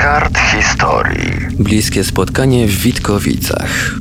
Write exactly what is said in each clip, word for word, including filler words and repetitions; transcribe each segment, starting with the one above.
kart historii. Bliskie spotkanie w Witkowicach.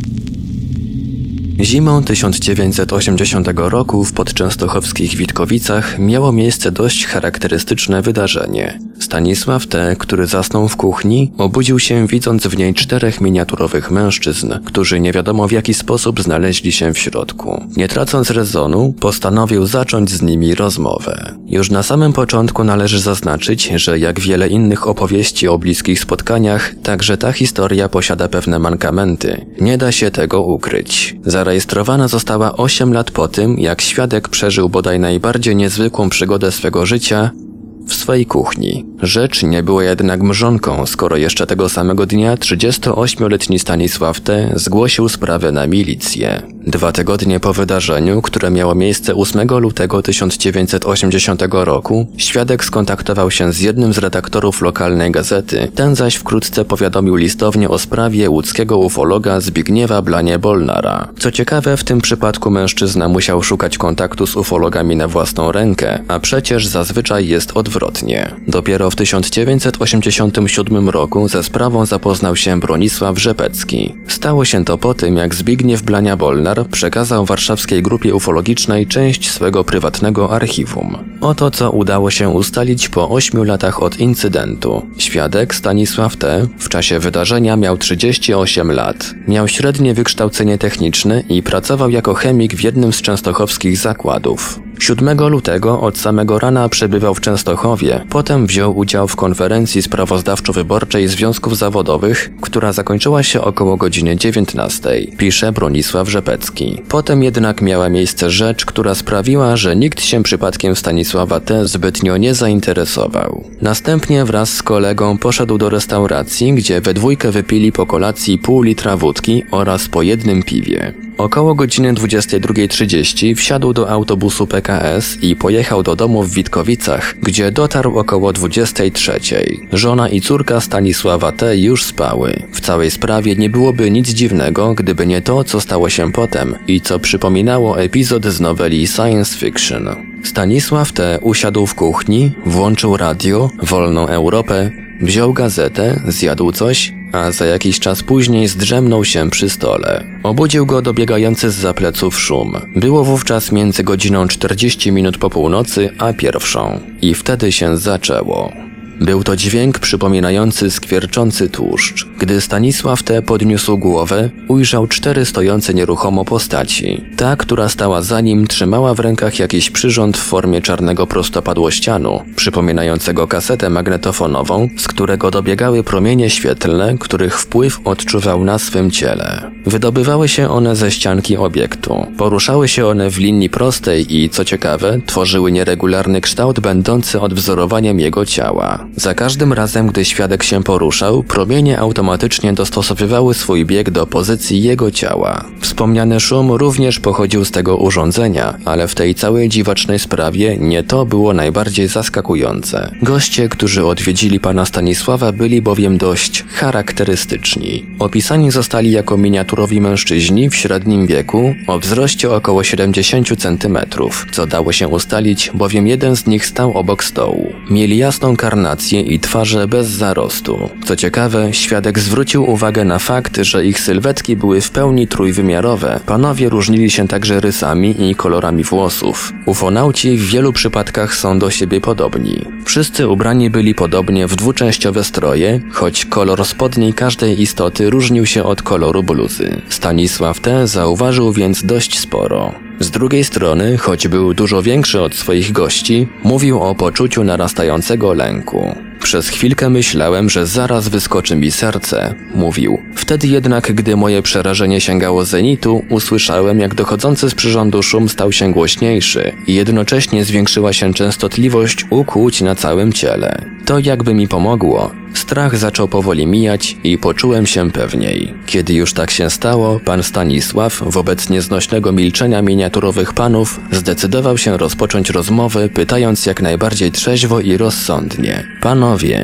Zimą tysiąc dziewięćset osiemdziesiątego roku w podczęstochowskich Witkowicach miało miejsce dość charakterystyczne wydarzenie. Stanisław T., który zasnął w kuchni, obudził się widząc w niej czterech miniaturowych mężczyzn, którzy nie wiadomo w jaki sposób znaleźli się w środku. Nie tracąc rezonu, postanowił zacząć z nimi rozmowę. Już na samym początku należy zaznaczyć, że jak wiele innych opowieści o bliskich spotkaniach, także ta historia posiada pewne mankamenty. Nie da się tego ukryć. Zarejestrowana została osiem lat po tym, jak świadek przeżył bodaj najbardziej niezwykłą przygodę swego życia w swej kuchni. Rzecz nie była jednak mrzonką, skoro jeszcze tego samego dnia trzydziestoośmioletni Stanisław T. zgłosił sprawę na milicję. Dwa tygodnie po wydarzeniu, które miało miejsce ósmego lutego tysiąc dziewięćset osiemdziesiątego roku, świadek skontaktował się z jednym z redaktorów lokalnej gazety, ten zaś wkrótce powiadomił listownię o sprawie łódzkiego ufologa Zbigniewa Blanie-Bolnara. Co ciekawe, w tym przypadku mężczyzna musiał szukać kontaktu z ufologami na własną rękę, a przecież zazwyczaj jest odwrotnie. Dopiero w tysiąc dziewięćset osiemdziesiątym siódmym roku ze sprawą zapoznał się Bronisław Rzepecki. Stało się to po tym, jak Zbigniew Blania-Bolnar przekazał warszawskiej grupie ufologicznej część swego prywatnego archiwum. Oto co udało się ustalić po ośmiu latach od incydentu. Świadek Stanisław T. w czasie wydarzenia miał trzydzieści osiem lat. Miał średnie wykształcenie techniczne i pracował jako chemik w jednym z częstochowskich zakładów. siódmego lutego od samego rana przebywał w Częstochowie, potem wziął udział w konferencji sprawozdawczo-wyborczej związków zawodowych, która zakończyła się około godziny dziewiętnastej, pisze Bronisław Rzepecki. Potem jednak miała miejsce rzecz, która sprawiła, że nikt się przypadkiem Stanisława T. zbytnio nie zainteresował. Następnie wraz z kolegą poszedł do restauracji, gdzie we dwójkę wypili po kolacji pół litra wódki oraz po jednym piwie. Około godziny dwudziestej drugiej trzydzieści wsiadł do autobusu P K S i pojechał do domu w Witkowicach, gdzie dotarł około dwudziestej trzeciej. Żona i córka Stanisława T. już spały. W całej sprawie nie byłoby nic dziwnego, gdyby nie to, co stało się potem i co przypominało epizod z noweli science fiction. Stanisław T. usiadł w kuchni, włączył radio, Wolną Europę, wziął gazetę, zjadł coś, a za jakiś czas później zdrzemnął się przy stole. Obudził go dobiegający zza pleców szum. Było wówczas między godziną czterdzieści minut po północy a pierwszą. I wtedy się zaczęło. Był to dźwięk przypominający skwierczący tłuszcz. Gdy Stanisław T. podniósł głowę, ujrzał cztery stojące nieruchomo postaci. Ta, która stała za nim, trzymała w rękach jakiś przyrząd w formie czarnego prostopadłościanu, przypominającego kasetę magnetofonową, z którego dobiegały promienie świetlne, których wpływ odczuwał na swym ciele. Wydobywały się one ze ścianki obiektu. Poruszały się one w linii prostej i, co ciekawe, tworzyły nieregularny kształt będący odwzorowaniem jego ciała. Za każdym razem, gdy świadek się poruszał, promienie automatycznie dostosowywały swój bieg do pozycji jego ciała. Wspomniany szum również pochodził z tego urządzenia, ale w tej całej dziwacznej sprawie nie to było najbardziej zaskakujące. Goście, którzy odwiedzili pana Stanisława, byli bowiem dość charakterystyczni. Opisani zostali jako miniaturowi mężczyźni w średnim wieku o wzroście około siedemdziesięciu centymetrów, co dało się ustalić, bowiem jeden z nich stał obok stołu. Mieli jasną karnację i twarze bez zarostu. Co ciekawe, świadek zwrócił uwagę na fakt, że ich sylwetki były w pełni trójwymiarowe. Panowie różnili się także rysami i kolorami włosów. Ufonauci w wielu przypadkach są do siebie podobni. Wszyscy ubrani byli podobnie w dwuczęściowe stroje, choć kolor spodni każdej istoty różnił się od koloru bluzy. Stanisław T. zauważył więc dość sporo. Z drugiej strony, choć był dużo większy od swoich gości, mówił o poczuciu narastającego lęku. Przez chwilkę myślałem, że zaraz wyskoczy mi serce, mówił. Wtedy jednak, gdy moje przerażenie sięgało zenitu, usłyszałem, jak dochodzący z przyrządu szum stał się głośniejszy i jednocześnie zwiększyła się częstotliwość ukłuć na całym ciele. To jakby mi pomogło. Strach zaczął powoli mijać i poczułem się pewniej. Kiedy już tak się stało, pan Stanisław, wobec nieznośnego milczenia miniaturowych panów, zdecydował się rozpocząć rozmowę, pytając jak najbardziej trzeźwo i rozsądnie. Panowie,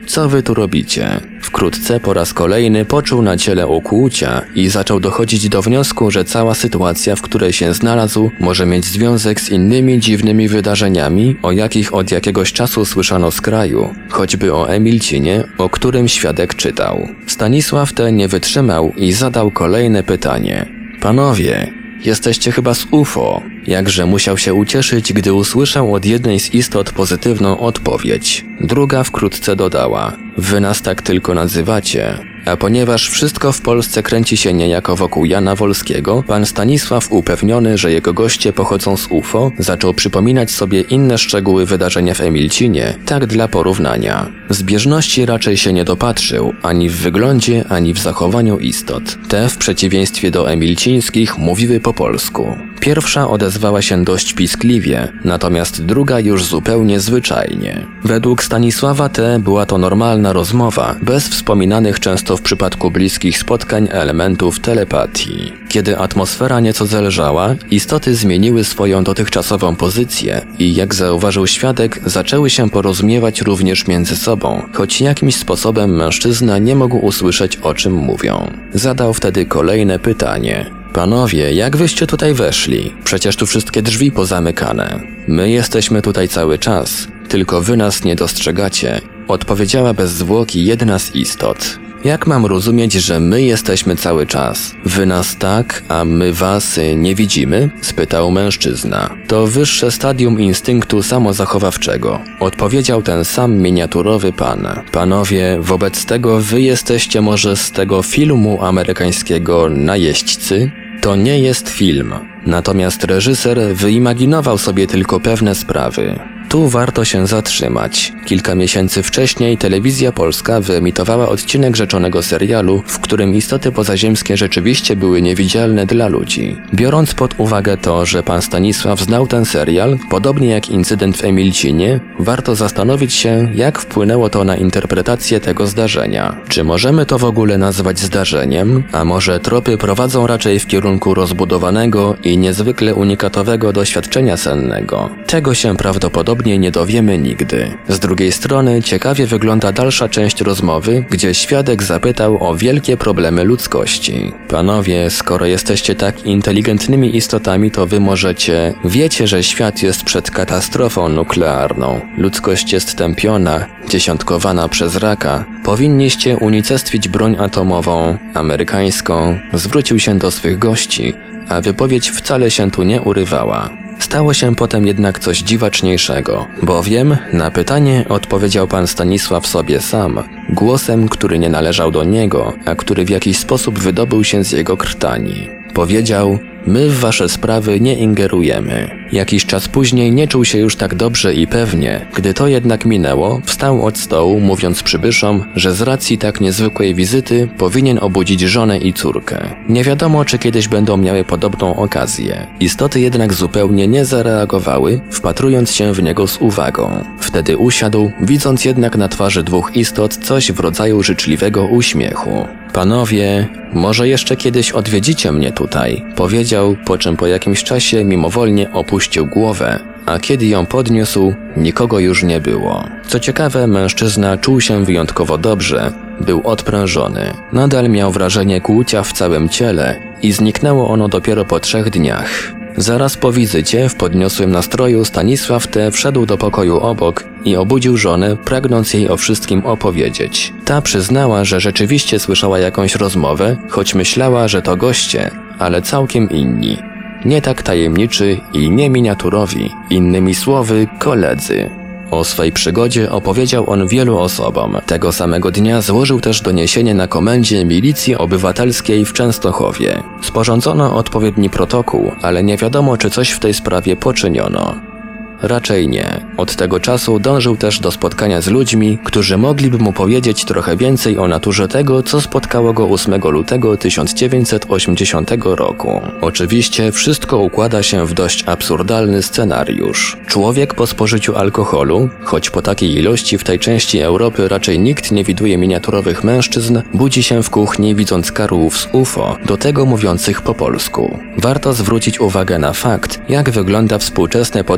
Co wy tu robicie? Wkrótce po raz kolejny poczuł na ciele ukłucia i zaczął dochodzić do wniosku, że cała sytuacja, w której się znalazł, może mieć związek z innymi dziwnymi wydarzeniami, o jakich od jakiegoś czasu słyszano z kraju, choćby o Emilcinie, o którym świadek czytał. Stanisław ten nie wytrzymał i zadał kolejne pytanie. Panowie, jesteście chyba z U F O. Jakże musiał się ucieszyć, gdy usłyszał od jednej z istot pozytywną odpowiedź. Druga wkrótce dodała: wy nas tak tylko nazywacie. A ponieważ wszystko w Polsce kręci się niejako wokół Jana Wolskiego, pan Stanisław, upewniony, że jego goście pochodzą z U F O, zaczął przypominać sobie inne szczegóły wydarzenia w Emilcinie, tak dla porównania. Zbieżności raczej się nie dopatrzył, ani w wyglądzie, ani w zachowaniu istot. Te, w przeciwieństwie do emilcińskich, mówiły po polsku. Pierwsza odezwała się dość piskliwie, natomiast druga już zupełnie zwyczajnie. Według Stanisława T. była to normalna rozmowa, bez wspominanych często w przypadku bliskich spotkań elementów telepatii. Kiedy atmosfera nieco zelżała, istoty zmieniły swoją dotychczasową pozycję i, jak zauważył świadek, zaczęły się porozumiewać również między sobą, choć jakimś sposobem mężczyzna nie mógł usłyszeć, o czym mówią. Zadał wtedy kolejne pytanie. Panowie, jak wyście tutaj weszli? Przecież tu wszystkie drzwi pozamykane. My jesteśmy tutaj cały czas, tylko wy nas nie dostrzegacie, odpowiedziała bez zwłoki jedna z istot. Jak mam rozumieć, że my jesteśmy cały czas? Wy nas tak, a my was nie widzimy? Spytał mężczyzna. To wyższe stadium instynktu samozachowawczego, odpowiedział ten sam miniaturowy pan. Panowie, wobec tego wy jesteście może z tego filmu amerykańskiego Najeźdźcy? To nie jest film, natomiast reżyser wyimaginował sobie tylko pewne sprawy. Tu warto się zatrzymać. Kilka miesięcy wcześniej Telewizja Polska wyemitowała odcinek rzeczonego serialu, w którym istoty pozaziemskie rzeczywiście były niewidzialne dla ludzi. Biorąc pod uwagę to, że pan Stanisław znał ten serial, podobnie jak incydent w Emilcinie, warto zastanowić się, jak wpłynęło to na interpretację tego zdarzenia. Czy możemy to w ogóle nazwać zdarzeniem, a może tropy prowadzą raczej w kierunku rozbudowanego i niezwykle unikatowego doświadczenia sennego? Tego się prawdopodobnie nie dowiemy nigdy. Z drugiej strony ciekawie wygląda dalsza część rozmowy, gdzie świadek zapytał o wielkie problemy ludzkości. Panowie, skoro jesteście tak inteligentnymi istotami, to wy możecie... Wiecie, że świat jest przed katastrofą nuklearną. Ludzkość jest tępiona, dziesiątkowana przez raka. Powinniście unicestwić broń atomową, amerykańską. Zwrócił się do swych gości, a wypowiedź wcale się tu nie urywała. Stało się potem jednak coś dziwaczniejszego, bowiem na pytanie odpowiedział pan Stanisław sobie sam, głosem, który nie należał do niego, a który w jakiś sposób wydobył się z jego krtani. Powiedział: my w wasze sprawy nie ingerujemy. Jakiś czas później nie czuł się już tak dobrze i pewnie. Gdy to jednak minęło, wstał od stołu, mówiąc przybyszom, że z racji tak niezwykłej wizyty powinien obudzić żonę i córkę. Nie wiadomo, czy kiedyś będą miały podobną okazję. Istoty jednak zupełnie nie zareagowały, wpatrując się w niego z uwagą. Wtedy usiadł, widząc jednak na twarzy dwóch istot coś w rodzaju życzliwego uśmiechu. Panowie, może jeszcze kiedyś odwiedzicie mnie tutaj, powiedział, po czym po jakimś czasie mimowolnie opuścił głowę, a kiedy ją podniósł, nikogo już nie było. Co ciekawe, mężczyzna czuł się wyjątkowo dobrze, był odprężony. Nadal miał wrażenie kłucia w całym ciele i zniknęło ono dopiero po trzech dniach. Zaraz po wizycie w podniosłym nastroju Stanisław T. wszedł do pokoju obok i obudził żonę, pragnąc jej o wszystkim opowiedzieć. Ta przyznała, że rzeczywiście słyszała jakąś rozmowę, choć myślała, że to goście, ale całkiem inni. Nie tak tajemniczy i nie miniaturowi, innymi słowy koledzy. O swej przygodzie opowiedział on wielu osobom. Tego samego dnia złożył też doniesienie na komendzie Milicji Obywatelskiej w Częstochowie. Sporządzono odpowiedni protokół, ale nie wiadomo, czy coś w tej sprawie poczyniono. Raczej nie. Od tego czasu dążył też do spotkania z ludźmi, którzy mogliby mu powiedzieć trochę więcej o naturze tego, co spotkało go ósmego lutego tysiąc dziewięćset osiemdziesiątego roku. Oczywiście wszystko układa się w dość absurdalny scenariusz. Człowiek po spożyciu alkoholu, choć po takiej ilości w tej części Europy raczej nikt nie widuje miniaturowych mężczyzn, budzi się w kuchni, widząc karłów z U F O, do tego mówiących po polsku. Warto zwrócić uwagę na fakt, jak wygląda współczesne podejście do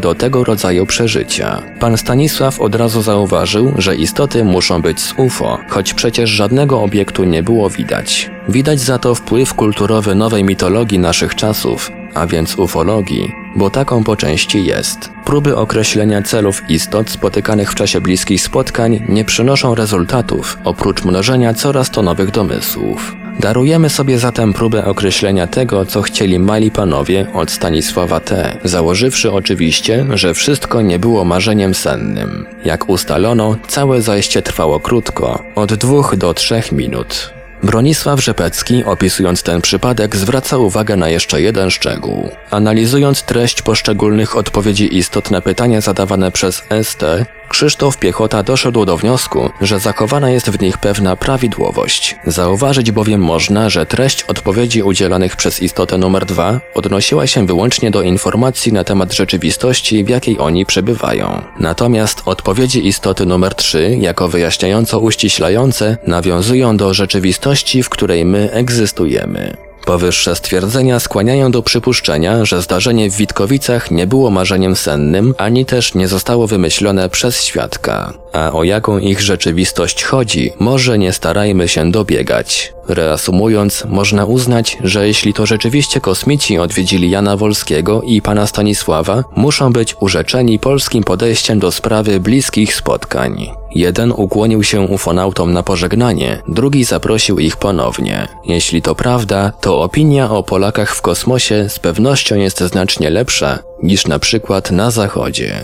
do tego rodzaju przeżycia. Pan Stanisław od razu zauważył, że istoty muszą być z U F O, choć przecież żadnego obiektu nie było widać. Widać za to wpływ kulturowy nowej mitologii naszych czasów, a więc ufologii, bo taką po części jest. Próby określenia celów istot spotykanych w czasie bliskich spotkań nie przynoszą rezultatów, oprócz mnożenia coraz to nowych domysłów. Darujemy sobie zatem próbę określenia tego, co chcieli mali panowie od Stanisława T., założywszy oczywiście, że wszystko nie było marzeniem sennym. Jak ustalono, całe zajście trwało krótko, od dwóch do trzech minut. Bronisław Rzepecki, opisując ten przypadek, zwraca uwagę na jeszcze jeden szczegół. Analizując treść poszczególnych odpowiedzi istot na pytania zadawane przez S T, Krzysztof Piechota doszedł do wniosku, że zachowana jest w nich pewna prawidłowość. Zauważyć bowiem można, że treść odpowiedzi udzielanych przez istotę numer dwa odnosiła się wyłącznie do informacji na temat rzeczywistości, w jakiej oni przebywają. Natomiast odpowiedzi istoty numer trzy, jako wyjaśniająco-uściślające, nawiązują do rzeczywistości, w której my egzystujemy. Powyższe stwierdzenia skłaniają do przypuszczenia, że zdarzenie w Witkowicach nie było marzeniem sennym, ani też nie zostało wymyślone przez świadka. A o jaką ich rzeczywistość chodzi, może nie starajmy się dobiegać. Reasumując, można uznać, że jeśli to rzeczywiście kosmici odwiedzili Jana Wolskiego i pana Stanisława, muszą być urzeczeni polskim podejściem do sprawy bliskich spotkań. Jeden ukłonił się ufonautom na pożegnanie, drugi zaprosił ich ponownie. Jeśli to prawda, to opinia o Polakach w kosmosie z pewnością jest znacznie lepsza niż na przykład na Zachodzie.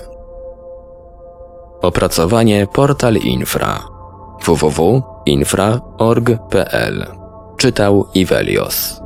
Opracowanie Portal Infra w w w kropka infra kropka org kropka p l. Czytał Ivelios.